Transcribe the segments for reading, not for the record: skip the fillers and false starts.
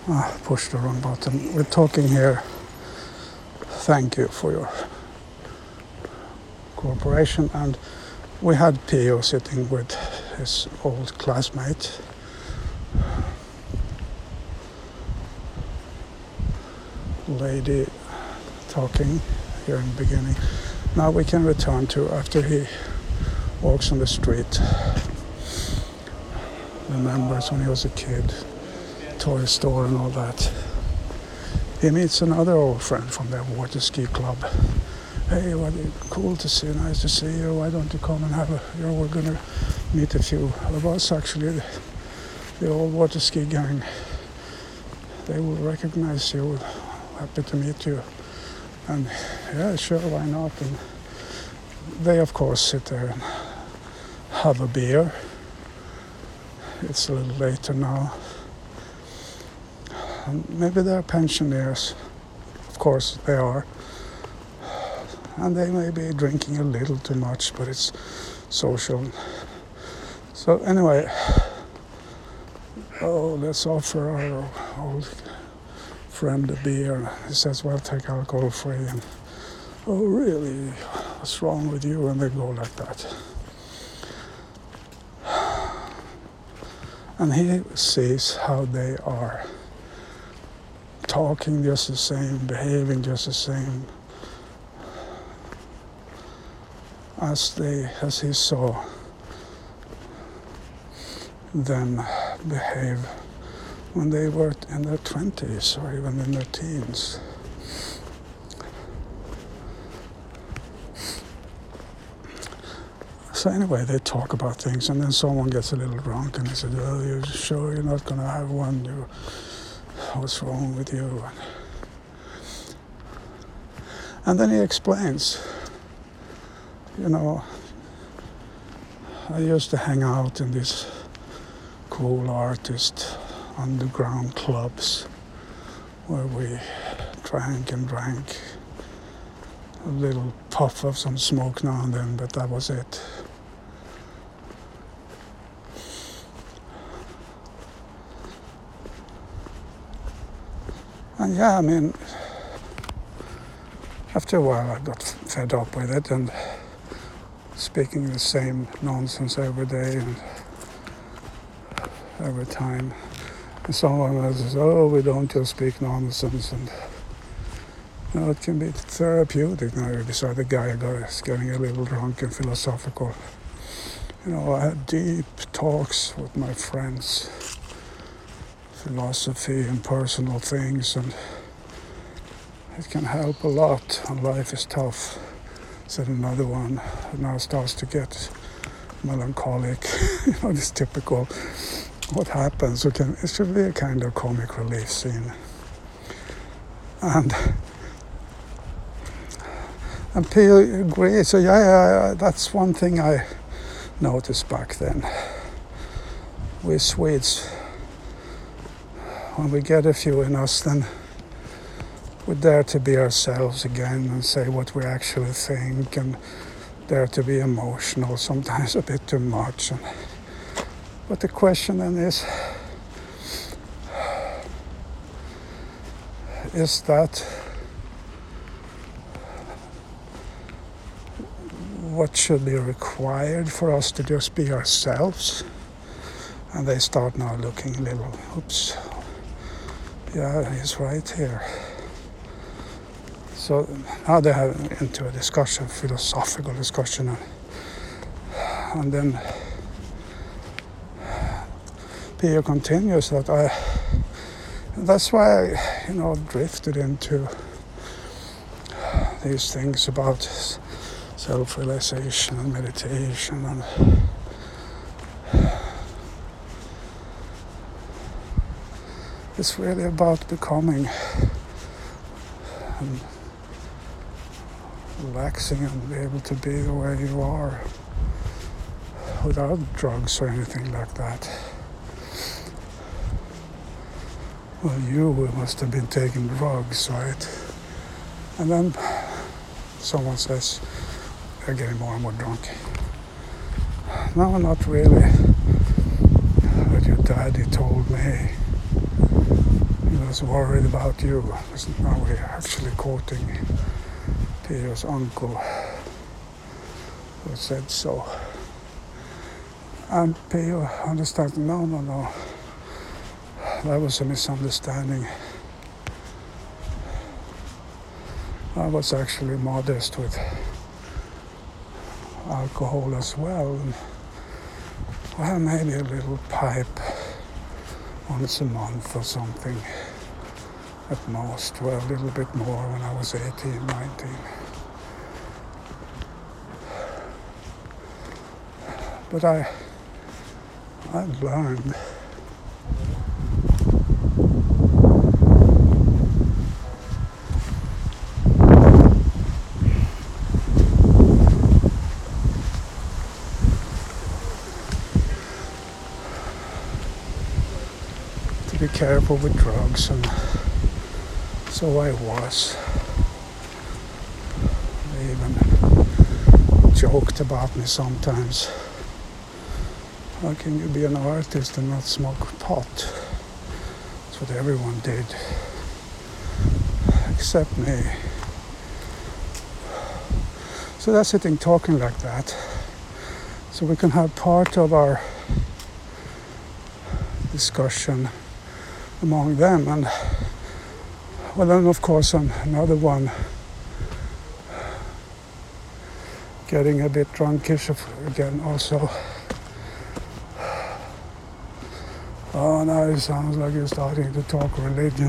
Push the wrong button. We're talking here. Thank you for your cooperation. And we had Pio sitting with his old classmate. Lady talking here in the beginning. Now we can return to after he walks on the street. Remembers when he was a kid, toy store and all that. He meets another old friend from the water ski club. Hey, cool to see you, nice to see you. Why don't you come and have we're gonna meet a few of us actually, the old water ski gang. They will recognize you. Happy to meet you. And yeah, sure, why not? And they of course sit there and have a beer. It's a little later now. And maybe they're pensioners. Of course they are. And they may be drinking a little too much, but it's social. So anyway, let's offer our old friend a beer. He says, well, take alcohol free. And, oh, really? What's wrong with you? And they go like that. And he sees how they are talking just the same, behaving just the same as he saw them behave when they were in their 20s or even in their teens. So anyway, they talk about things, and then someone gets a little drunk and they say, oh, you're sure you're not going to have one? What's wrong with you? And then he explains, I used to hang out in these cool artist underground clubs where we drank a little puff of some smoke now and then, but that was it. And yeah, I mean, after a while I got fed up with it and speaking the same nonsense every day and every time. And someone says, oh, we don't just speak nonsense. And it can be therapeutic now. This other guy is getting a little drunk and philosophical. I had deep talks with my friends, philosophy and personal things, and it can help a lot when life is tough. Said another one who now starts to get melancholic. This typical what happens. It should be a kind of comic relief scene. And Pio agrees. So yeah, that's one thing I noticed back then. We Swedes, when we get a few in us, then we dare to be ourselves again and say what we actually think and dare to be emotional, sometimes a bit too much. But the question then is that what should be required for us to just be ourselves? And they start now looking a little, oops, yeah, he's right here. So now they have into a discussion, philosophical discussion, and then Pio continues that that's why I, drifted into these things about self-realization and meditation, and it's really about becoming and relaxing and be able to be the way you are without drugs or anything like that. Well, you must have been taking drugs, right? And then someone says, they're getting more and more drunk. No, not really. But your daddy told me. was worried about you. Now we're actually quoting Peter's uncle who said so. And Peter understood, no, that was a misunderstanding. I was actually modest with alcohol as well. And, well, maybe a little pipe once a month or something at most. Well, a little bit more when I was 18, 19. But I've learned to be careful with drugs, and so I was. They even joked about me sometimes. How can you be an artist and not smoke pot? That's what everyone did, except me. So they're sitting talking like that, so we can have part of our discussion among them, and well, then of course another one getting a bit drunkish again also. Oh, now it sounds like you're starting to talk religion.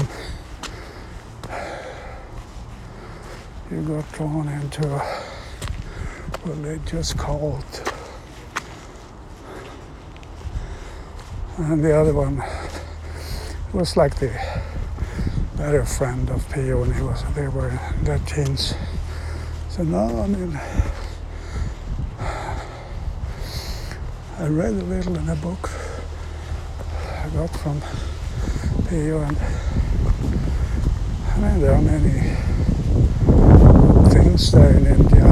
You got drawn into a religious cult. And the other one was like the better friend of Pio, and they were in their teens. So no, I mean, I read a little in a book I got from Pio, and I mean, there are many things there in India.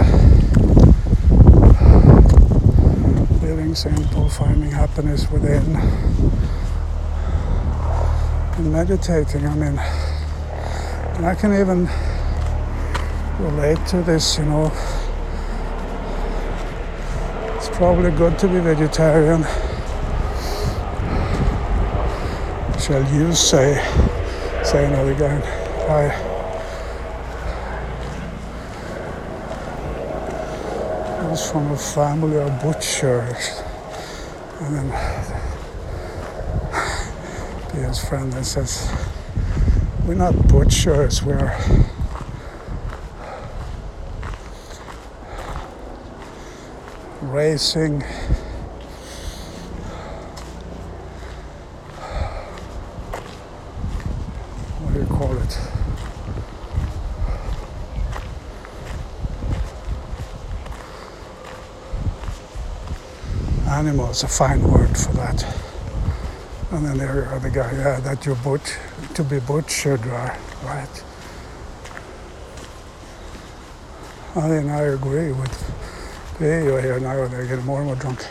Living simple, finding happiness within, and meditating. I mean, and I can even relate to this, you know. It's probably good to be vegetarian. Shall you say another guy? I was from a family of butchers, and then his friend that says, we're not butchers, we're raising what do you call it? Animals, a fine word for that. And then there are the guy, yeah, that you to be butchered, right? I mean, I agree with Leo here now. They're getting more and more drunk.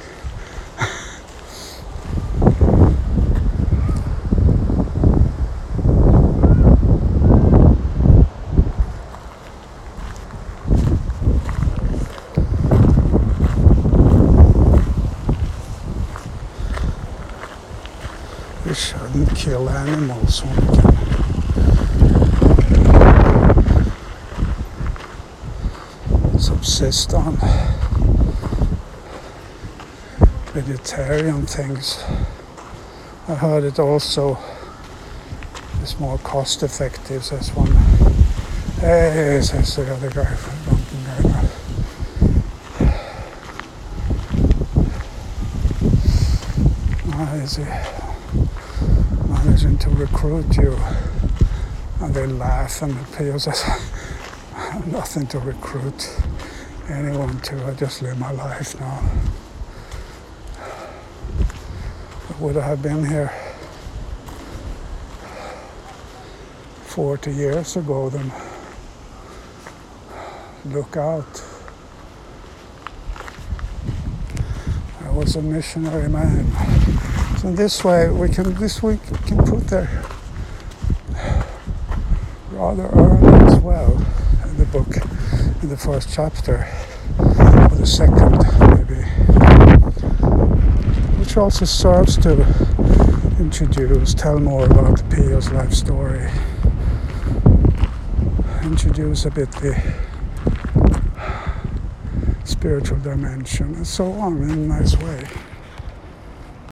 We shouldn't kill animals when we can subsist on vegetarian things. I heard it also is more cost effective, says one. Hey, says the other guy, drunken guy. Is he managing to recruit you? And they laugh, and Pio says, I have nothing to recruit anyone to. I just live my life now. Would I have been here 40 years ago, then look out. I was a missionary man. So in this way we can put there rather early as well in the book, in the first chapter, or the second maybe, which also serves to tell more about Pio's life story, introduce a bit the spiritual dimension and so on in a nice way.